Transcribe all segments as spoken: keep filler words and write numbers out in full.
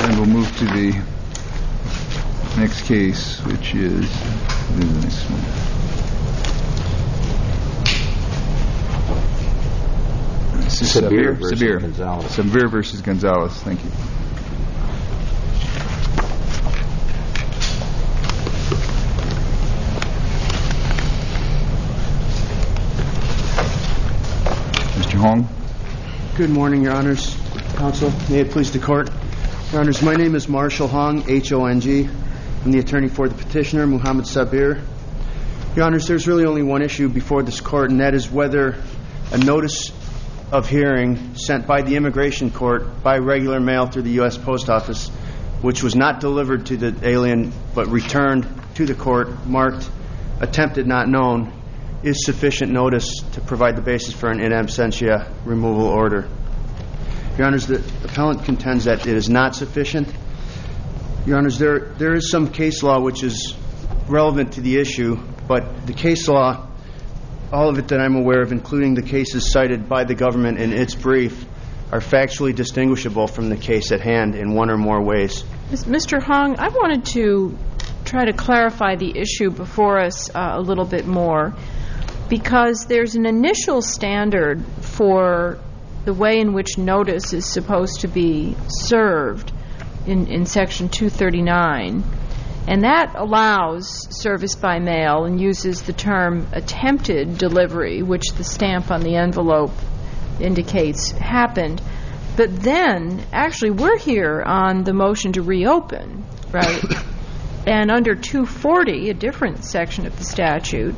And we'll move to the next case, which is the next one. This is Sabir versus Sabir. Gonzalez. Sabir versus Gonzalez. Thank you. Mister Hong. Good morning, Your Honors. Counsel, may it please the Court. Your Honors, my name is Marshall Hong, H O N G. I'm the attorney for the petitioner, Muhammad Sabir. Your Honors, there's really only one issue before this Court, and that is whether a notice of hearing sent by the Immigration Court by regular mail through the U S Post Office, which was not delivered to the alien but returned to the Court, marked attempted not known, is sufficient notice to provide the basis for an in absentia removal order. Your Honors, the appellant contends that it is not sufficient. Your Honors, there there is some case law which is relevant to the issue, but the case law, all of it that I'm aware of, including the cases cited by the government in its brief, are factually distinguishable from the case at hand in one or more ways. Mister Hong, I wanted to try to clarify the issue before us uh, a little bit more, because there's an initial standard for the way in which notice is supposed to be served in, in Section two thirty-nine, and that allows service by mail and uses the term attempted delivery, which the stamp on the envelope indicates happened. But then, actually, we're here on the motion to reopen, right? And under two forty, a different section of the statute,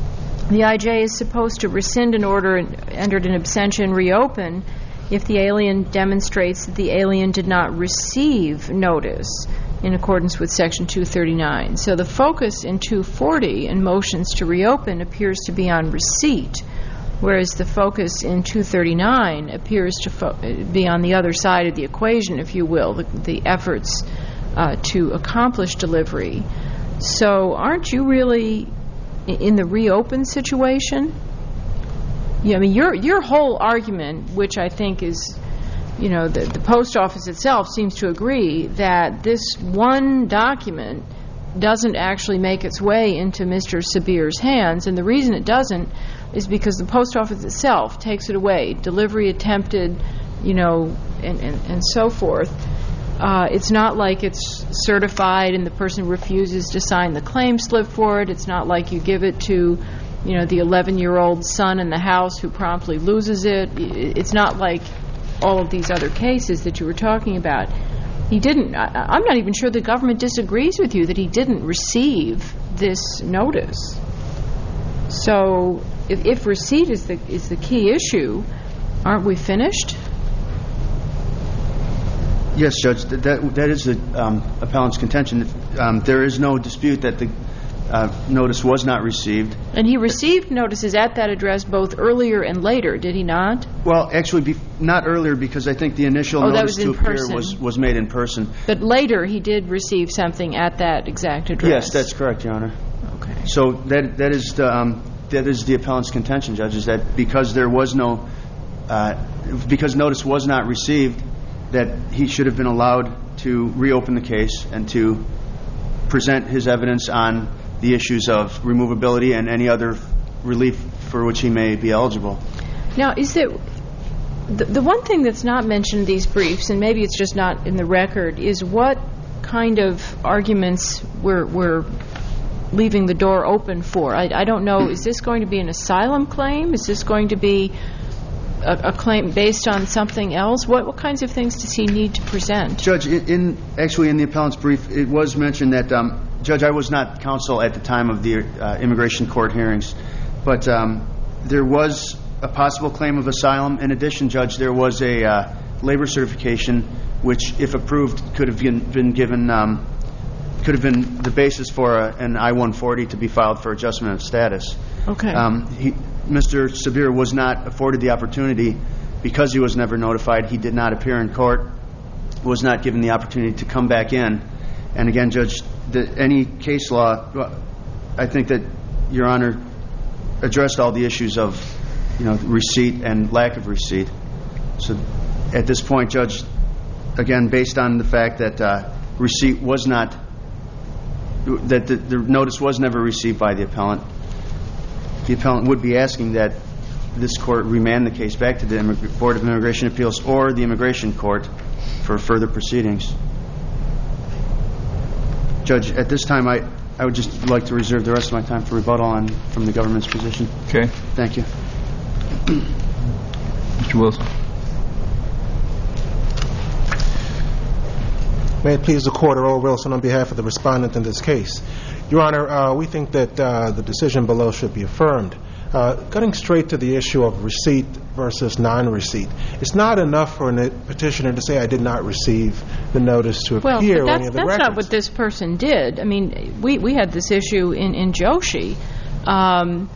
the I J is supposed to rescind an order entered in absentia and reopen if the alien demonstrates that the alien did not receive notice in accordance with Section two thirty-nine. So the focus in two forty in motions to reopen appears to be on receipt, whereas the focus in two thirty-nine appears to fo- be on the other side of the equation, if you will, the, the efforts uh, to accomplish delivery. So aren't you really in the reopen situation? Yeah, I mean, your your whole argument, which I think is, you know, the, the post office itself seems to agree that this one document doesn't actually make its way into Mister Sabir's hands, and the reason it doesn't is because the post office itself takes it away, delivery attempted, you know, and, and, and so forth. Uh, it's not like it's certified and the person refuses to sign the claim slip for it. It's not like you give it to, you know, the eleven-year-old son in the house who promptly loses it. It's not like all of these other cases that you were talking about. He didn't, I, I'm not even sure the government disagrees with you that he didn't receive this notice. So if, if receipt is the is the key issue, aren't we finished? Yes, Judge, that that is the um, appellant's contention. Um, there is no dispute that the uh, notice was not received. And he received notices at that address both earlier and later, did he not? Well, actually, be, not earlier, because I think the initial oh, notice that was to in appear person. was, was made in person. But later he did receive something at that exact address. Yes, that's correct, Your Honor. Okay. So that that is the um, that is the appellant's contention, Judge, is that because there was no uh, because notice was not received, that he should have been allowed to reopen the case and to present his evidence on the issues of removability and any other relief for which he may be eligible. Now, is it the, the one thing that's not mentioned in these briefs, and maybe it's just not in the record, is what kind of arguments we're, we're leaving the door open for? I, I don't know. Is this going to be an asylum claim? Is this going to be A, a claim based on something else? What what kinds of things does he need to present? Judge, in, in actually in the appellant's brief, it was mentioned that, um, Judge, I was not counsel at the time of the uh, immigration court hearings, but um, there was a possible claim of asylum. In addition, Judge, there was a uh, labor certification, which, if approved, could have been, been given, um, could have been the basis for a, an I one forty to be filed for adjustment of status. Okay. Um, he, Mister Sabir was not afforded the opportunity because he was never notified. He did not appear in court, was not given the opportunity to come back in. And again, Judge, the, any case law, I think that Your Honor addressed all the issues of, you know, receipt and lack of receipt. So at this point, Judge, again, based on the fact that uh, receipt was not, that the, the notice was never received by the appellant, the appellant would be asking that this court remand the case back to the Immig- Board of Immigration Appeals or the Immigration Court for further proceedings. Judge, at this time, I, I would just like to reserve the rest of my time for rebuttal on from the government's position. Okay. Thank you. Mister Wilson. May it please the Court, Earl Wilson on behalf of the respondent in this case. Your Honor, uh, we think that uh, the decision below should be affirmed. Uh, cutting straight to the issue of receipt versus non-receipt, it's not enough for a petitioner to say, I did not receive the notice to well, appear but or any of the that's records. not what this person did. I mean, we, we had this issue in, in Joshi. Um,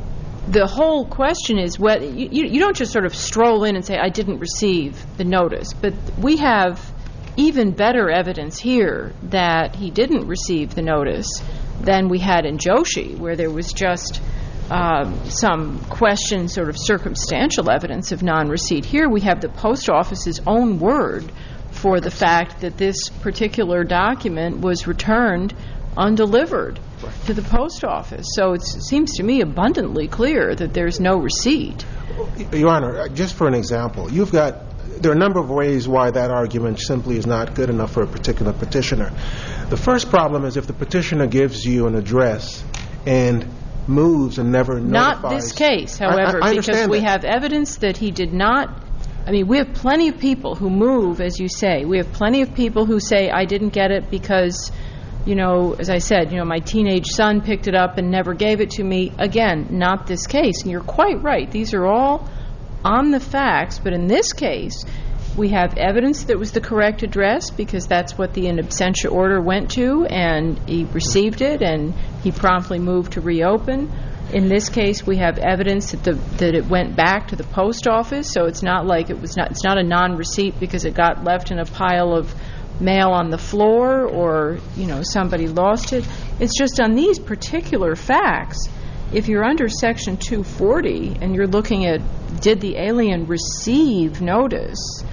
the whole question is, whether, you, you don't just sort of stroll in and say, I didn't receive the notice. But we have even better evidence here that he didn't receive the notice than we had in Joshi, where there was just um, some question, sort of circumstantial evidence of non-receipt. Here we have the post office's own word for the fact that this particular document was returned undelivered to the post office. So it seems to me abundantly clear that there's no receipt. Your Honor, just for an example, you've got, there are a number of ways why that argument simply is not good enough for a particular petitioner. The first problem is if the petitioner gives you an address and moves and never notifies. Not this case, however, I, I because we that. have evidence that he did not. I mean, we have plenty of people who move, as you say. We have plenty of people who say, I didn't get it because, you know, as I said, you know, my teenage son picked it up and never gave it to me. Again, not this case. And you're quite right. These are all on the facts. But in this case, we have evidence that was the correct address because that's what the in absentia order went to, and he received it, and he promptly moved to reopen. In this case, we have evidence that the that it went back to the post office, so it's not like it was not. It's not a non-receipt because it got left in a pile of mail on the floor, or you know somebody lost it. It's just on these particular facts. If you're under Section two forty and you're looking at did the alien receive notice,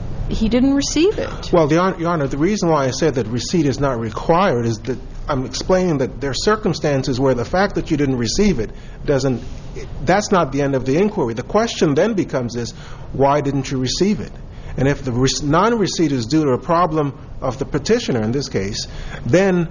he didn't receive it. Well, Your Honor, the reason why I said that receipt is not required is that I'm explaining that there are circumstances where the fact that you didn't receive it doesn't, that's not the end of the inquiry. The question then becomes is, why didn't you receive it? And if the non-receipt is due to a problem of the petitioner in this case, then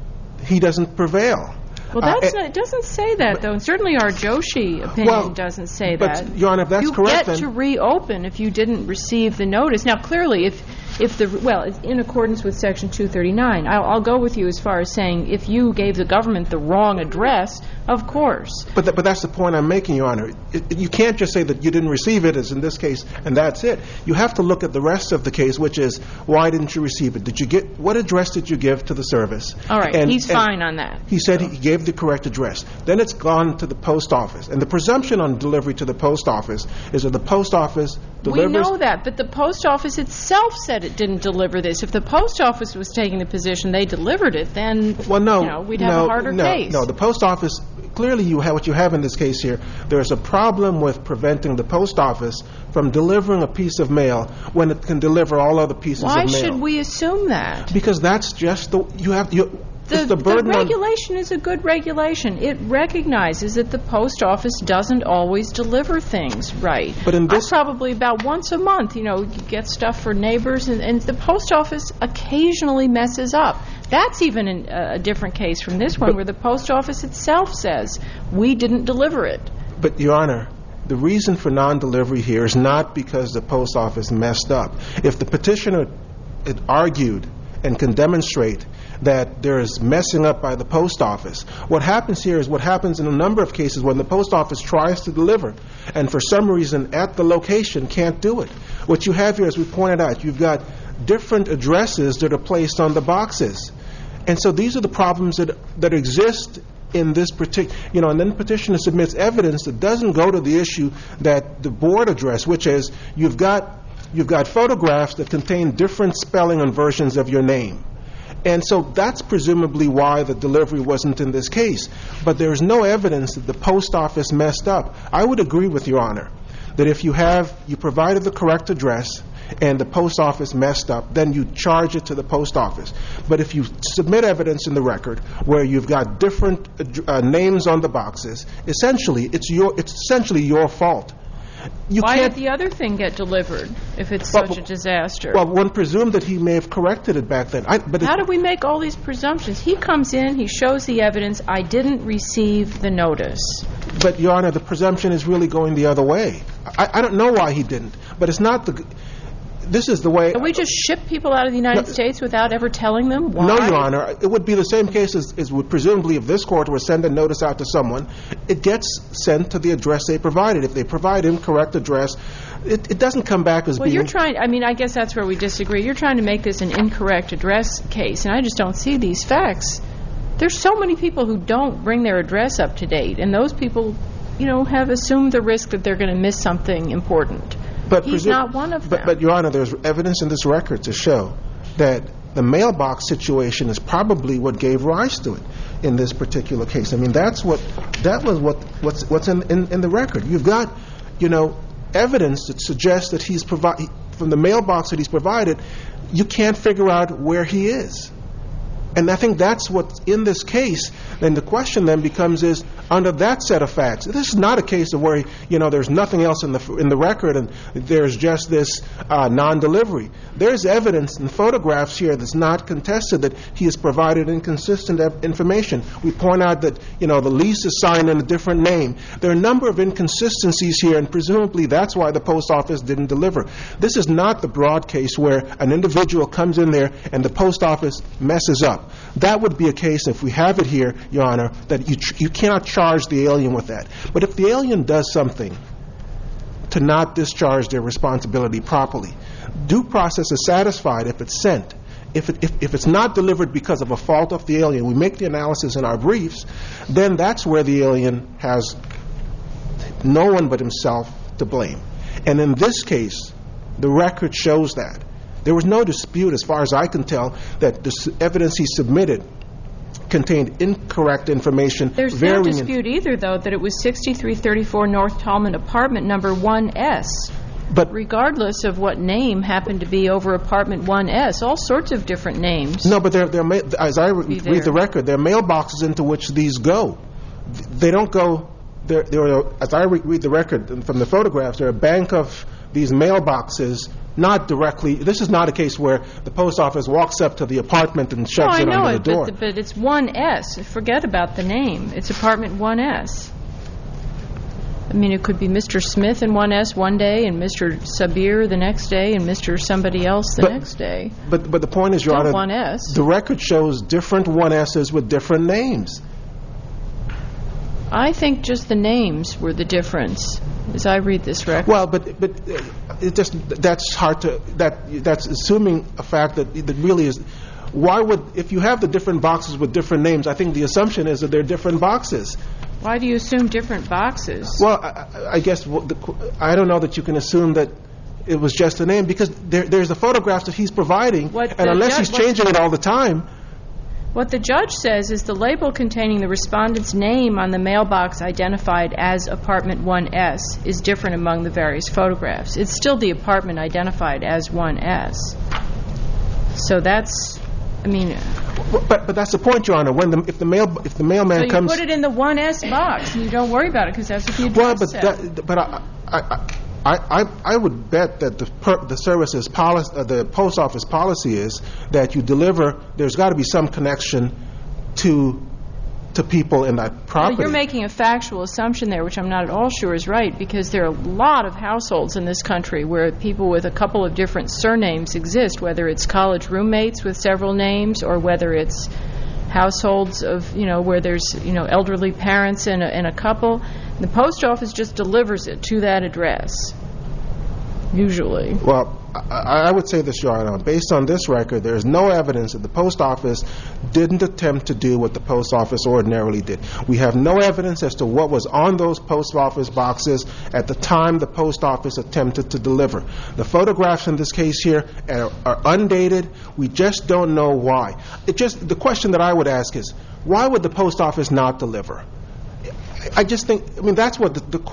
he doesn't prevail. Well, that's uh, not, it doesn't say that, though. And certainly our Joshi opinion well, doesn't say but, that. Your Honor, if that's you correct, get then to reopen if you didn't receive the notice. Now, clearly, if if the well, it's in accordance with Section two thirty-nine, I'll, I'll go with you as far as saying if you gave the government the wrong address, of course. But th- but that's the point I'm making, Your Honor. It, it, you can't just say that you didn't receive it, as in this case, and that's it. You have to look at the rest of the case, which is why didn't you receive it? Did you get what address did you give to the service? All right, and, he's and fine on that. He said so. He gave the correct address. Then it's gone to the post office, and the presumption on delivery to the post office is that the post office delivers. We know that, but the post office itself said it didn't deliver this. If the post office was taking the position they delivered it, then well, no, you know, we'd no, have a harder no, case. No, the post office, clearly you have what you have in this case here. There's a problem with preventing the post office from delivering a piece of mail when it can deliver all other pieces Why of mail. should we assume that? Because that's just the, you have, you, The, the, the burden regulation is a good regulation. It recognizes that the post office doesn't always deliver things right. But in this, I probably about once a month, you know, you get stuff for neighbors, and, and the post office occasionally messes up. That's even in a, a different case from this one, but, where the post office itself says we didn't deliver it. But, Your Honor, the reason for non-delivery here is not because the post office messed up. If the petitioner had argued and can demonstrate that there is messing up by the post office, what happens here is what happens in a number of cases when the post office tries to deliver and for some reason at the location can't do it. What you have here, as we pointed out, you've got different addresses that are placed on the boxes. And so these are the problems that that exist in this particular, you know, and then the petitioner submits evidence that doesn't go to the issue that the board addressed, which is you've got you've got photographs that contain different spelling and versions of your name. And so that's presumably why the delivery wasn't in this case. But there's no evidence that the post office messed up. I would agree with Your Honor that if you have, you provided the correct address, and the post office messed up, then you charge it to the post office. But if you submit evidence in the record where you've got different uh, names on the boxes, essentially it's your it's essentially your fault. You Why can't, did the other thing get delivered if it's well, such a disaster? Well, one presumed that he may have corrected it back then. I, but How it, do we make all these presumptions? He comes in, he shows the evidence, I didn't receive the notice. But, Your Honor, the presumption is really going the other way. I, I don't know why he didn't, but it's not the... This is the way... Can we just ship people out of the United No, States without ever telling them why? No, Your Honor. It would be the same case as, as would presumably if this court were to send a notice out to someone, it gets sent to the address they provided. If they provide incorrect address, it, it doesn't come back as Well, being... you're trying... I mean, I guess that's where we disagree. You're trying to make this an incorrect address case, and I just don't see these facts. There's so many people who don't bring their address up to date, and those people, you know, have assumed the risk that they're going to miss something important. But He's presu- not one of them. But, but, Your Honor, there's evidence in this record to show that the mailbox situation is probably what gave rise to it in this particular case. I mean, that's what that was what what's what's in, in, in the record. You've got, you know, evidence that suggests that he's provided from the mailbox that he's provided. You can't figure out where he is. And I think that's what's in this case. Then the question then becomes is, under that set of facts, this is not a case of where, you know, there's nothing else in the in the record and there's just this uh, non-delivery. There's evidence and photographs here that's not contested that he has provided inconsistent information. We point out that, you know, the lease is signed in a different name. There are a number of inconsistencies here, and presumably that's why the post office didn't deliver. This is not the broad case where an individual comes in there and the post office messes up. That would be a case, if we have it here, Your Honor, that you tr- you cannot charge the alien with that. But if the alien does something to not discharge their responsibility properly, due process is satisfied if it's sent. If, it, if, if it's not delivered because of a fault of the alien, we make the analysis in our briefs, then that's where the alien has no one but himself to blame. And in this case, the record shows that. There was no dispute, as far as I can tell, that the evidence he submitted contained incorrect information. There's no dispute either, though, that it was sixty-three thirty-four North Tallman apartment number one S. But regardless of what name happened to be over apartment one S, all sorts of different names. No, but they're, they're ma- as I re- read the record, they're mailboxes into which these go. They don't go. There, there are, as I re- read the record from the photographs, there are a bank of these mailboxes. Not directly. This is not a case where the post office walks up to the apartment and shoves no, it I know under it, the door. But, but it's one S. Forget about the name. It's apartment one S. I mean, it could be Mister Smith in one S one day and Mister Sabir the next day and Mister somebody else the but, next day. But but the point is, Your Honor, one S. The record shows different one S's with different names. I think just the names were the difference, as I read this record. Well, but but it just that's hard to that that's assuming a fact that that really is. Why would if you have the different boxes with different names? I think the assumption is that they're different boxes. Why do you assume different boxes? Well, I, I guess the, I don't know that you can assume that it was just a name because there, there's the photographs that he's providing, what and unless ju- he's changing it all the time. What the judge says is the label containing the respondent's name on the mailbox identified as apartment one S is different among the various photographs. It's still the apartment identified as one S. So that's, I mean... But but that's the point, Your Honor. When the, if the mail if the mailman so you comes... put it in the one S box and you don't worry about it because that's what the address well, but said. That, but I, I, I, I, I would bet that the per, the service's policy, uh, the post office policy is that you deliver. There's got to be some connection to to people in that property. Well, you're making a factual assumption there, which I'm not at all sure is right, because there are a lot of households in this country where people with a couple of different surnames exist, whether it's college roommates with several names or whether it's households of, you know, where there's, you know, elderly parents and a, and a couple. The post office just delivers it to that address, usually. Well, I, I would say this, Your Honor. Based on this record, there is no evidence that the post office didn't attempt to do what the post office ordinarily did. We have no evidence as to what was on those post office boxes at the time the post office attempted to deliver. The photographs in this case here are, are undated. We just don't know why. It just the question that I would ask is, why would the post office not deliver? I just think, I mean, that's what the, the court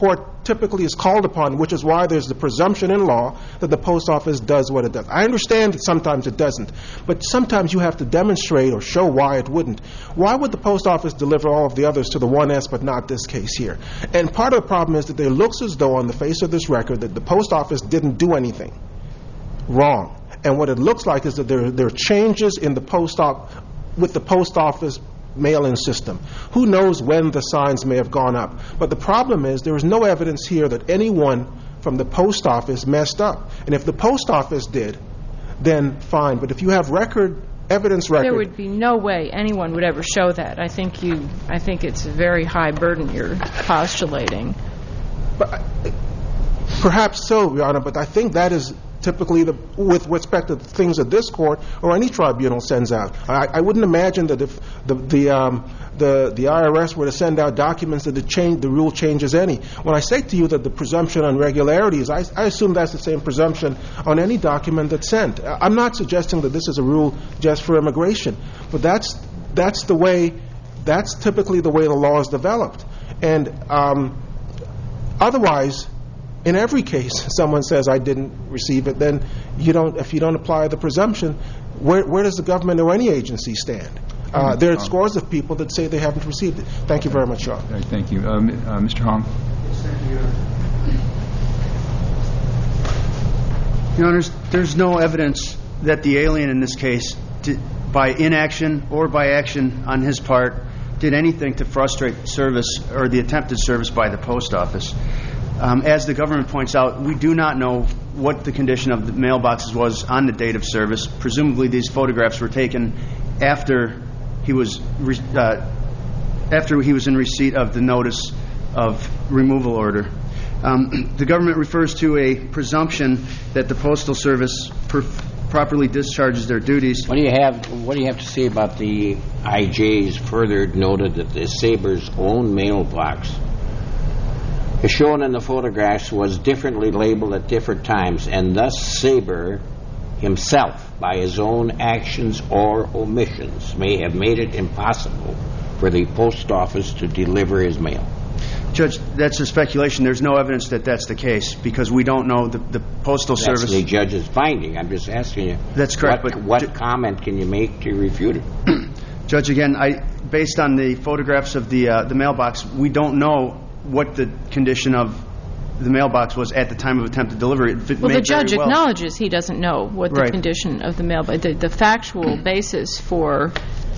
typically is called upon, which is why there's the presumption in law that the post office does what it does. I understand that sometimes it doesn't, but sometimes you have to demonstrate or show why it wouldn't. Why would the post office deliver all of the others to the one S but not this case here? And part of the problem is that it looks as though on the face of this record that the post office didn't do anything wrong. And what it looks like is that there, there are changes in the post op- with the post office mail-in system. Who knows when the signs may have gone up? But the problem is there is no evidence here that anyone from the post office messed up. And if the post office did, then fine. But if you have record, evidence record... There would be no way anyone would ever show that. I think you. I think it's a very high burden you're postulating. But, perhaps so, Your Honor, but I think that is typically the, with respect to things that this court or any tribunal sends out. I, I wouldn't imagine that if the the, um, the the I R S were to send out documents that the change the rule changes any. When I say to you that the presumption on regularities, I, I assume that's the same presumption on any document that's sent. I'm not suggesting that this is a rule just for immigration, but that's that's the way that's typically the way the law is developed. And um, otherwise, in every case, someone says I didn't receive it. Then you don't. If you don't apply the presumption, where, where does the government or any agency stand? Uh, there are scores of people that say they haven't received it. Thank you very much, Sean. Right, thank you, um, uh, Mister Hong. Your Honors, there's no evidence that the alien in this case, did, by inaction or by action on his part, did anything to frustrate service or the attempted service by the post office. Um, as the government points out, we do not know what the condition of the mailboxes was on the date of service. Presumably, these photographs were taken after he was re- uh, after he was in receipt of the notice of removal order. Um, the government refers to a presumption that the Postal Service per- properly discharges their duties. What do you have? What do you have to say about the I J's further noted that the Saber's own mailbox, as shown in the photographs, was differently labeled at different times, and thus Saber himself, by his own actions or omissions, may have made it impossible for the post office to deliver his mail? Judge, that's a speculation. There's no evidence that that's the case because we don't know the, the Postal that's Service. That's the judge's finding. I'm just asking you. That's correct. What, but what ju- comment can you make to refute it? Judge, again, I, based on the photographs of the uh, the mailbox, we don't know what the condition of the mailbox was at the time of attempted delivery. It well, may the judge well. acknowledges he doesn't know what the Right. condition of the mailbox. The, the factual basis for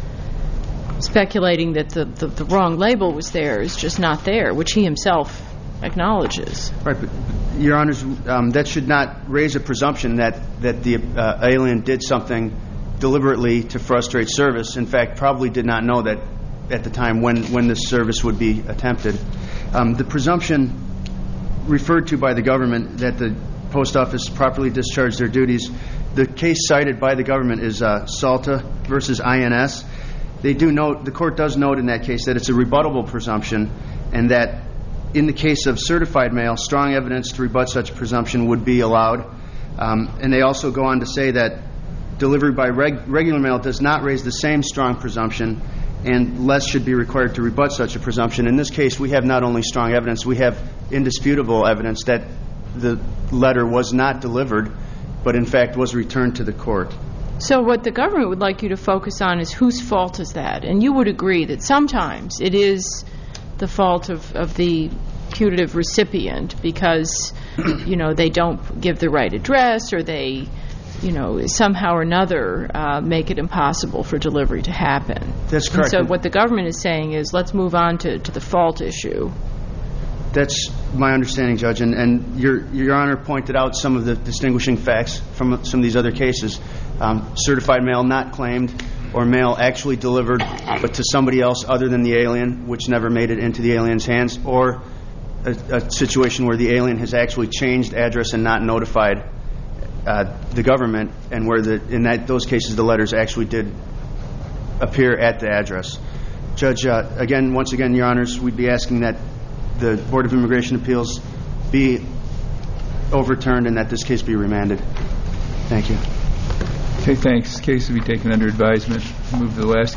speculating that the, the, the wrong label was there is just not there, which he himself acknowledges. Right, but Your Honors, um, that should not raise a presumption that that the uh, alien did something deliberately to frustrate service. In fact, probably did not know that at the time when when this service would be attempted. Um, the presumption referred to by the government that the post office properly discharged their duties, the case cited by the government is uh, Salta versus I N S. They do note, the court does note in that case that it's a rebuttable presumption, and that in the case of certified mail, strong evidence to rebut such presumption would be allowed. Um, and they also go on to say that delivery by reg- regular mail does not raise the same strong presumption, and less should be required to rebut such a presumption. In this case, we have not only strong evidence, we have indisputable evidence that the letter was not delivered, but in fact was returned to the court. So what the government would like you to focus on is whose fault is that? And you would agree that sometimes it is the fault of, of the putative recipient because, you know, they don't give the right address or they, you know, somehow or another uh, make it impossible for delivery to happen. That's correct. And so what the government is saying is let's move on to, to the fault issue. That's my understanding, Judge, and, and your Your Honor pointed out some of the distinguishing facts from some of these other cases. Um, certified mail not claimed, or mail actually delivered, but to somebody else other than the alien, which never made it into the alien's hands, or a, a situation where the alien has actually changed address and not notified uh, the government, and where the in that those cases the letters actually did appear at the address. Judge, uh, again, once again, Your Honors, we'd be asking that the Board of Immigration Appeals be overturned and that this case be remanded. Thank you. Okay, thanks. Case will be taken under advisement. Move to the last